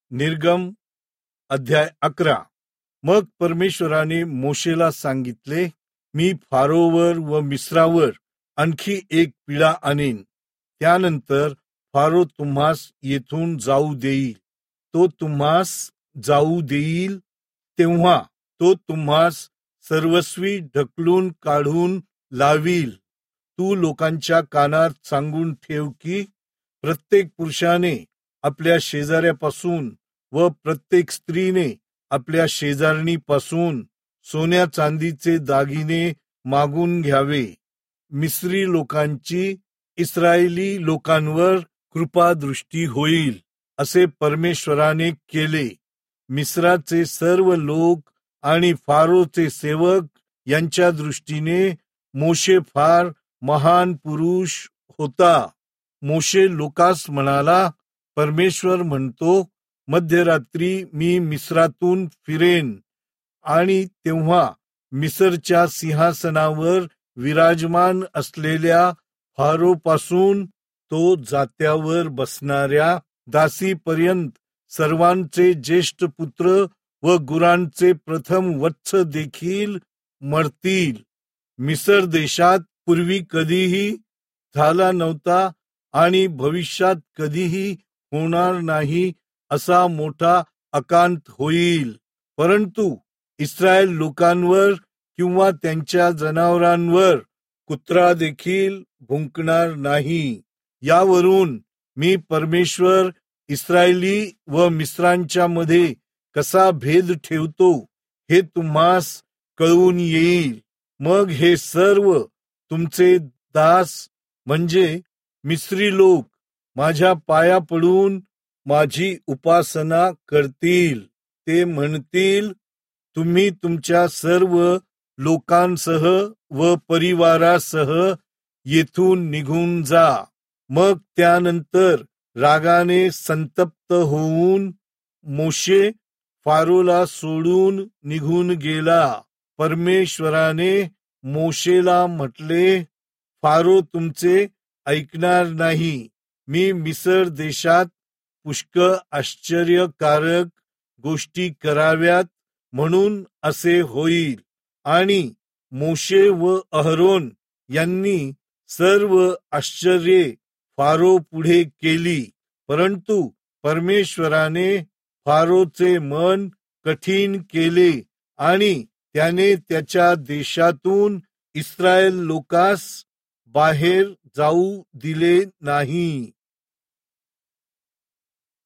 निर्गम अध्याय 11. मग परमेश्वराने मोशेला सांगितले, मी फारोवर व मिस्रावर आणखी एक पिढा आणेन. त्यानंतर फारो तुम्हास येथून जाऊ देईल. तो तुम्हास जाऊ देईल तेव्हा तो तुम्हास सर्वस्वी ढकलून काढून लावील. तू लोकांच्या कानात सांगून ठेव की प्रत्येक पुरुषाने आपल्या शेजाऱ्यापासून व प्रत्येक स्त्रीने आपल्या शेजारणीपासून सोन्या चांदीचे दागिने मागून घ्यावे. मिस्री लोकांची इस्रायली लोकांवर कृपादृष्टी होईल असे परमेश्वराने केले. मिस्राचे सर्व लोक आणि फारोचे सेवक यांच्या दृष्टीने मोशे फार महान पुरुष होता. मोशे लोकास म्हणाला, परमेश्वर म्हणतो, मध्यरात्री मी मिस्रातून फिरेन आणि तेव्हा मिस्रच्या सिंहासनावर विराजमान असलेल्या फारोपासून तो जात्यावर बसणाऱ्या दासीपर्यंत सर्वांचे ज्येष्ठ पुत्र व गुरांचे प्रथम वत्स देखील मरतील. मिस्र देशात पूर्वी कधीही झाला नव्हता आणि भविष्यात कधीही होणार नाही असा मोठा आकांत होईल. परंतु इस्रायल लोकांवर किंवा त्यांच्या जनावरांवर कुत्रा देखील भुंकणार नाही. यावरून मी परमेश्वर इस्रायली व मिस्रांच्या मध्ये कसा भेद ठेवतो हे तुम्हास कळून येईल. मग हे सर्व तुमचे दास म्हणजे मिस्री लोक माझ्या पाया पडून माझी उपासना करतील. ते म्हणतील, तुम्ही तुमच्या सर्व लोकांसह व परिवारासह येथून निघून जा. मग त्यानंतर रागाने संतप्त होऊन मोशे फारोला सोडून निघून गेला. परमेश्वराने मोशेला म्हटले, फारो तुमचे ऐकणार नाही. मी मिस्र देशात पुष्कळ आश्चर्यकारक गोष्टी कराव्यात म्हणून असे होईल. आणि मोशे व अहरोन यांनी सर्व आश्चर्ये फारो पुढे केली. परंतु परमेश्वराने फारोचे मन कठीण केले आणि त्याने त्याच्या देशातून इस्रायल लोकास बाहेर जाऊ दिले नाही.